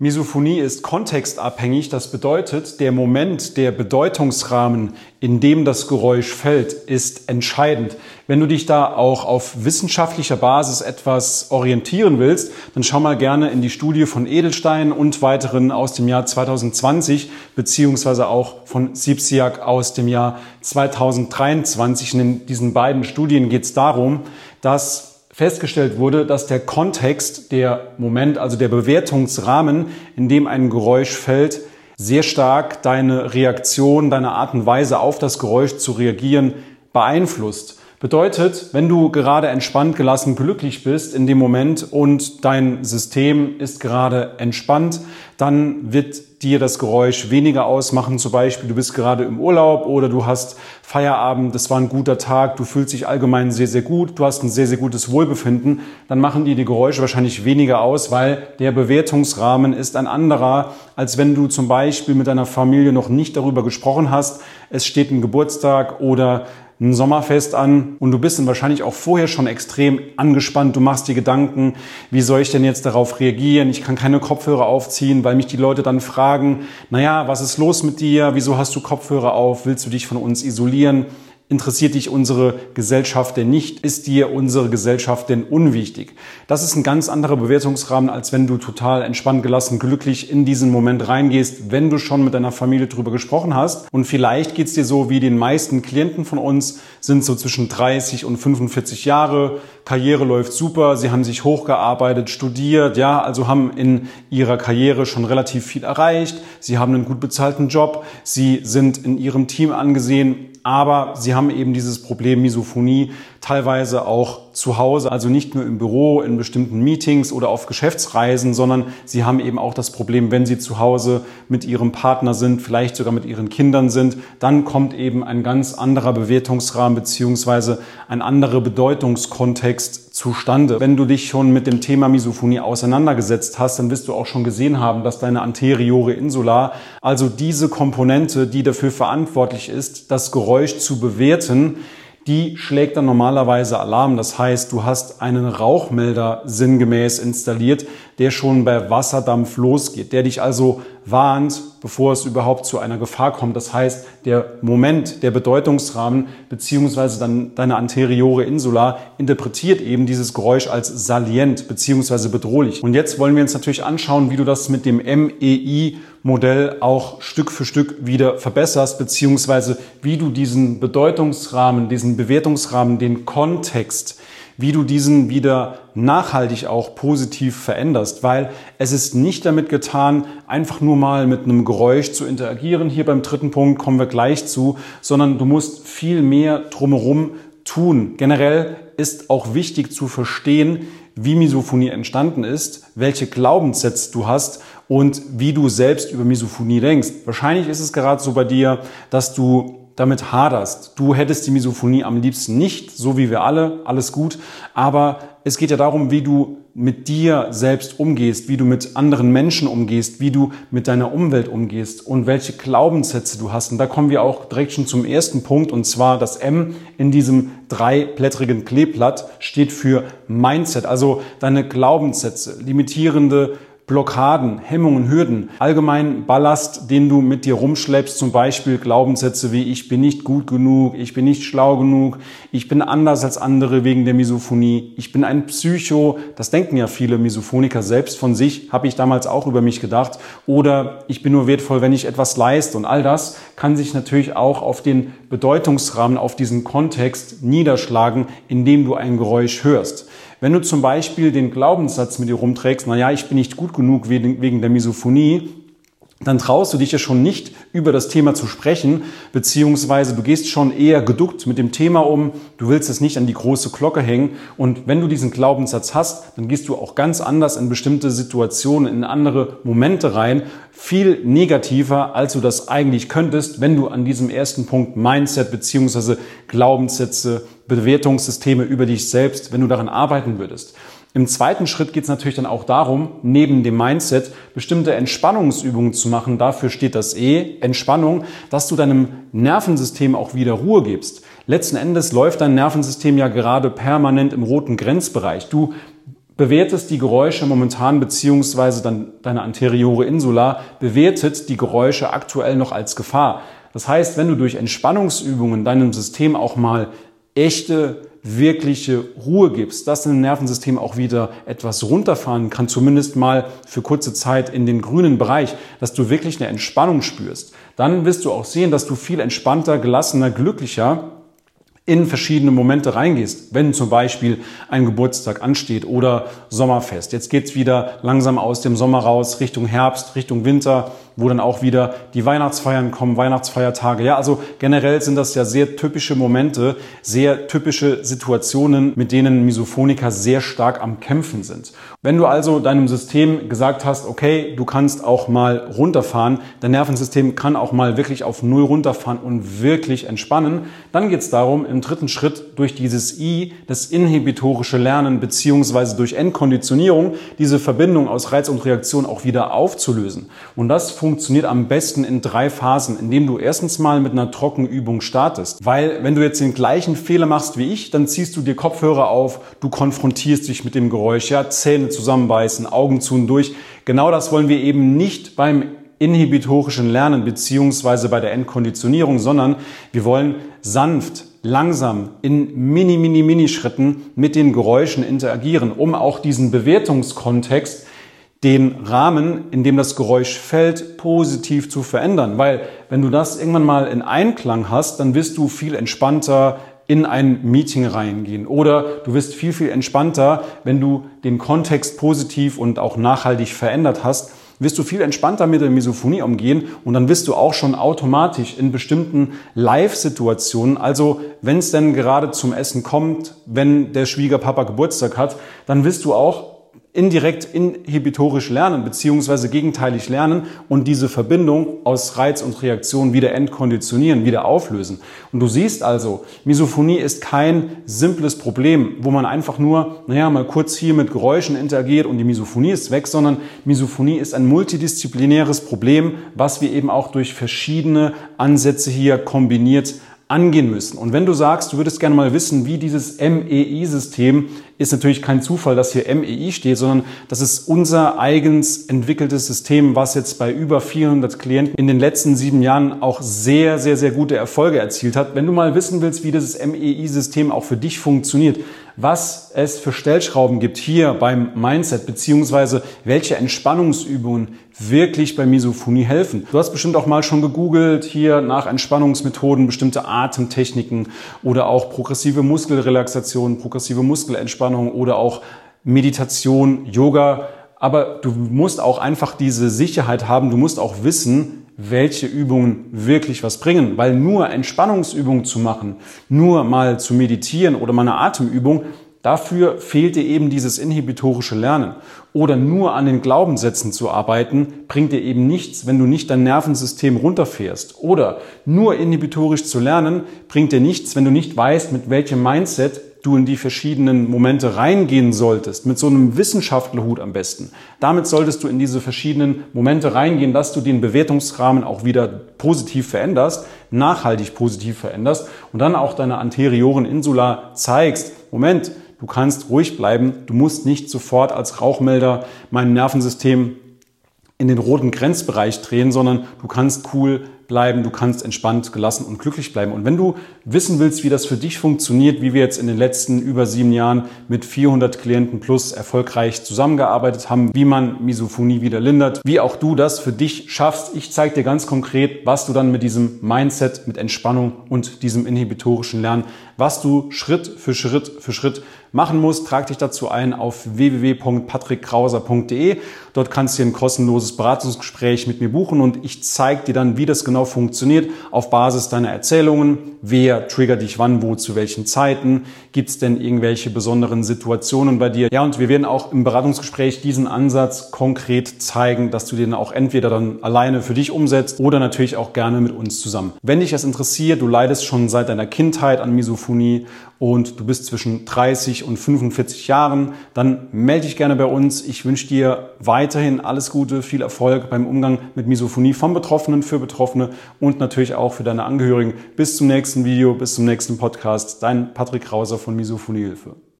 Misophonie ist kontextabhängig. Das bedeutet, der Moment, der Bedeutungsrahmen, in dem das Geräusch fällt, ist entscheidend. Wenn du dich da auch auf wissenschaftlicher Basis etwas orientieren willst, dann schau mal gerne in die Studie von Edelstein und weiteren aus dem Jahr 2020 beziehungsweise auch von Sipsiak aus dem Jahr 2023. Und in diesen beiden Studien geht es darum, dass festgestellt wurde, dass der Kontext, der Moment, also der Bewertungsrahmen, in dem ein Geräusch fällt, sehr stark deine Reaktion, deine Art und Weise auf das Geräusch zu reagieren beeinflusst. Bedeutet, wenn du gerade entspannt, gelassen, glücklich bist in dem Moment und dein System ist gerade entspannt, dann wird dir das Geräusch weniger ausmachen. Zum Beispiel, du bist gerade im Urlaub oder du hast Feierabend, es war ein guter Tag, du fühlst dich allgemein sehr, sehr gut, du hast ein sehr, sehr gutes Wohlbefinden, dann machen dir die Geräusche wahrscheinlich weniger aus, weil der Bewertungsrahmen ist ein anderer, als wenn du zum Beispiel mit deiner Familie noch nicht darüber gesprochen hast, es steht ein Geburtstag oder ein Sommerfest an und du bist dann wahrscheinlich auch vorher schon extrem angespannt. Du machst dir Gedanken, wie soll ich denn jetzt darauf reagieren? Ich kann keine Kopfhörer aufziehen, weil mich die Leute dann fragen, naja, was ist los mit dir? Wieso hast du Kopfhörer auf? Willst du dich von uns isolieren? Interessiert dich unsere Gesellschaft denn nicht? Ist dir unsere Gesellschaft denn unwichtig? Das ist ein ganz anderer Bewertungsrahmen, als wenn du total entspannt, gelassen, glücklich in diesen Moment reingehst, wenn du schon mit deiner Familie drüber gesprochen hast. Und vielleicht geht's dir so, wie den meisten Klienten von uns, sind so zwischen 30 und 45 Jahre. Karriere läuft super, sie haben sich hochgearbeitet, studiert, ja, also haben in ihrer Karriere schon relativ viel erreicht. Sie haben einen gut bezahlten Job, sie sind in ihrem Team angesehen, aber sie haben eben dieses Problem Misophonie teilweise auch zu Hause, also nicht nur im Büro, in bestimmten Meetings oder auf Geschäftsreisen, sondern sie haben eben auch das Problem, wenn sie zu Hause mit ihrem Partner sind, vielleicht sogar mit ihren Kindern sind, dann kommt eben ein ganz anderer Bewertungsrahmen beziehungsweise ein anderer Bedeutungskontext zustande. Wenn du dich schon mit dem Thema Misophonie auseinandergesetzt hast, dann wirst du auch schon gesehen haben, dass deine anteriore Insula, also diese Komponente, die dafür verantwortlich ist, das Geräusch zu bewerten, die schlägt dann normalerweise Alarm. Das heißt, du hast einen Rauchmelder sinngemäß installiert, der schon bei Wasserdampf losgeht, der dich also warnt, bevor es überhaupt zu einer Gefahr kommt. Das heißt, der Moment, der Bedeutungsrahmen beziehungsweise dann deine anteriore Insula interpretiert eben dieses Geräusch als salient beziehungsweise bedrohlich. Und jetzt wollen wir uns natürlich anschauen, wie du das mit dem MEI-Modell auch Stück für Stück wieder verbesserst, beziehungsweise wie du diesen Bedeutungsrahmen, diesen Bewertungsrahmen, den Kontext, wie du diesen wieder nachhaltig auch positiv veränderst, weil es ist nicht damit getan, einfach nur mal mit einem Geräusch zu interagieren. Hier beim dritten Punkt kommen wir gleich zu, sondern du musst viel mehr drumherum tun. Generell ist auch wichtig zu verstehen, wie Misophonie entstanden ist, welche Glaubenssätze du hast und wie du selbst über Misophonie denkst. Wahrscheinlich ist es gerade so bei dir, dass du damit haderst. Du hättest die Misophonie am liebsten nicht, so wie wir alle, alles gut. Aber es geht ja darum, wie du mit dir selbst umgehst, wie du mit anderen Menschen umgehst, wie du mit deiner Umwelt umgehst und welche Glaubenssätze du hast. Und da kommen wir auch direkt schon zum ersten Punkt, und zwar das M in diesem dreiblättrigen Kleeblatt steht für Mindset, also deine Glaubenssätze, limitierende Blockaden, Hemmungen, Hürden, allgemein Ballast, den du mit dir rumschleppst, zum Beispiel Glaubenssätze wie ich bin nicht gut genug, ich bin nicht schlau genug, ich bin anders als andere wegen der Misophonie, ich bin ein Psycho, das denken ja viele Misophoniker selbst von sich, habe ich damals auch über mich gedacht, oder ich bin nur wertvoll, wenn ich etwas leiste, und all das kann sich natürlich auch auf den Bedeutungsrahmen, auf diesen Kontext niederschlagen, indem du ein Geräusch hörst. Wenn du zum Beispiel den Glaubenssatz mit dir rumträgst, naja, ich bin nicht gut genug wegen der Misophonie, dann traust du dich ja schon nicht, über das Thema zu sprechen, beziehungsweise du gehst schon eher geduckt mit dem Thema um, du willst es nicht an die große Glocke hängen, und wenn du diesen Glaubenssatz hast, dann gehst du auch ganz anders in bestimmte Situationen, in andere Momente rein, viel negativer, als du das eigentlich könntest, wenn du an diesem ersten Punkt Mindset beziehungsweise Glaubenssätze, Bewertungssysteme über dich selbst, wenn du daran arbeiten würdest. Im zweiten Schritt geht es natürlich dann auch darum, neben dem Mindset bestimmte Entspannungsübungen zu machen. Dafür steht das E, Entspannung, dass du deinem Nervensystem auch wieder Ruhe gibst. Letzten Endes läuft dein Nervensystem ja gerade permanent im roten Grenzbereich. Du bewertest die Geräusche momentan, beziehungsweise dann deine anteriore Insula bewertet die Geräusche aktuell noch als Gefahr. Das heißt, wenn du durch Entspannungsübungen deinem System auch mal echte, wirkliche Ruhe gibst, dass dein Nervensystem auch wieder etwas runterfahren kann, zumindest mal für kurze Zeit in den grünen Bereich, dass du wirklich eine Entspannung spürst, dann wirst du auch sehen, dass du viel entspannter, gelassener, glücklicher in verschiedene Momente reingehst, wenn zum Beispiel ein Geburtstag ansteht oder Sommerfest. Jetzt geht's wieder langsam aus dem Sommer raus, Richtung Herbst, Richtung Winter, wo dann auch wieder die Weihnachtsfeiern kommen, Weihnachtsfeiertage. Ja, also generell sind das ja sehr typische Momente, sehr typische Situationen, mit denen Misophoniker sehr stark am Kämpfen sind. Wenn du also deinem System gesagt hast, okay, du kannst auch mal runterfahren, dein Nervensystem kann auch mal wirklich auf Null runterfahren und wirklich entspannen, dann geht's darum, im dritten Schritt durch dieses I, das inhibitorische Lernen beziehungsweise durch Entkonditionierung, diese Verbindung aus Reiz und Reaktion auch wieder aufzulösen. Und das funktioniert am besten in 3 Phasen, indem du erstens mal mit einer Trockenübung startest. Weil wenn du jetzt den gleichen Fehler machst wie ich, dann ziehst du dir Kopfhörer auf, du konfrontierst dich mit dem Geräusch, ja, Zähne zusammenbeißen, Augen zu und durch. Genau das wollen wir eben nicht beim inhibitorischen Lernen beziehungsweise bei der Entkonditionierung, sondern wir wollen sanft, langsam, in Mini-Schritten mit den Geräuschen interagieren, um auch diesen Bewertungskontext, den Rahmen, in dem das Geräusch fällt, positiv zu verändern. Weil wenn du das irgendwann mal in Einklang hast, dann wirst du viel entspannter in ein Meeting reingehen. Oder du wirst viel entspannter, wenn du den Kontext positiv und auch nachhaltig verändert hast, wirst du viel entspannter mit der Misophonie umgehen und dann wirst du auch schon automatisch in bestimmten Live-Situationen, also wenn es denn gerade zum Essen kommt, wenn der Schwiegerpapa Geburtstag hat, dann wirst du auch indirekt inhibitorisch lernen beziehungsweise gegenteilig lernen und diese Verbindung aus Reiz und Reaktion wieder entkonditionieren, wieder auflösen. Und du siehst also, Misophonie ist kein simples Problem, wo man einfach nur, mal kurz hier mit Geräuschen interagiert und die Misophonie ist weg, sondern Misophonie ist ein multidisziplinäres Problem, was wir eben auch durch verschiedene Ansätze hier kombiniert angehen müssen. Und wenn du sagst, du würdest gerne mal wissen, wie dieses MEI-System, ist natürlich kein Zufall, dass hier MEI steht, sondern das ist unser eigens entwickeltes System, was jetzt bei über 400 Klienten in den letzten 7 Jahren auch sehr gute Erfolge erzielt hat. Wenn du mal wissen willst, wie dieses MEI-System auch für dich funktioniert, was es für Stellschrauben gibt hier beim Mindset, beziehungsweise welche Entspannungsübungen wirklich bei Misophonie helfen. Du hast bestimmt auch mal schon gegoogelt hier nach Entspannungsmethoden, bestimmte Atemtechniken oder auch progressive Muskelrelaxation, progressive Muskelentspannung oder auch Meditation, Yoga. Aber du musst auch einfach diese Sicherheit haben, du musst auch wissen, welche Übungen wirklich was bringen. Weil nur Entspannungsübungen zu machen, nur mal zu meditieren oder mal eine Atemübung, dafür fehlt dir eben dieses inhibitorische Lernen. Oder nur an den Glaubenssätzen zu arbeiten, bringt dir eben nichts, wenn du nicht dein Nervensystem runterfährst. Oder nur inhibitorisch zu lernen, bringt dir nichts, wenn du nicht weißt, mit welchem Mindset du in die verschiedenen Momente reingehen solltest, mit so einem Wissenschaftlerhut am besten. Damit solltest du in diese verschiedenen Momente reingehen, dass du den Bewertungsrahmen auch wieder positiv veränderst, nachhaltig positiv veränderst und dann auch deiner anterioren Insula zeigst, Moment, du kannst ruhig bleiben, du musst nicht sofort als Rauchmelder mein Nervensystem in den roten Grenzbereich drehen, sondern du kannst cool bleiben, du kannst entspannt, gelassen und glücklich bleiben. Und wenn du wissen willst, wie das für dich funktioniert, wie wir jetzt in den letzten über 7 Jahren mit 400 Klienten plus erfolgreich zusammengearbeitet haben, wie man Misophonie wieder lindert, wie auch du das für dich schaffst, ich zeige dir ganz konkret, was du dann mit diesem Mindset, mit Entspannung und diesem inhibitorischen Lernen, was du Schritt für Schritt machen musst. Trag dich dazu ein auf www.patrickkrauser.de. Dort kannst du ein kostenloses Beratungsgespräch mit mir buchen und ich zeige dir dann, wie das genau funktioniert auf Basis deiner Erzählungen. Wer triggert dich wann, wo, zu welchen Zeiten? Gibt es denn irgendwelche besonderen Situationen bei dir? Ja, und wir werden auch im Beratungsgespräch diesen Ansatz konkret zeigen, dass du den auch entweder dann alleine für dich umsetzt oder natürlich auch gerne mit uns zusammen. Wenn dich das interessiert, du leidest schon seit deiner Kindheit an Misophonie und du bist zwischen 30 und 45 Jahren, dann melde dich gerne bei uns. Ich wünsche dir weiterhin alles Gute, viel Erfolg beim Umgang mit Misophonie von Betroffenen für Betroffene und natürlich auch für deine Angehörigen. Bis zum nächsten Video, bis zum nächsten Podcast. Dein Patrick Krauser von Misophoniehilfe.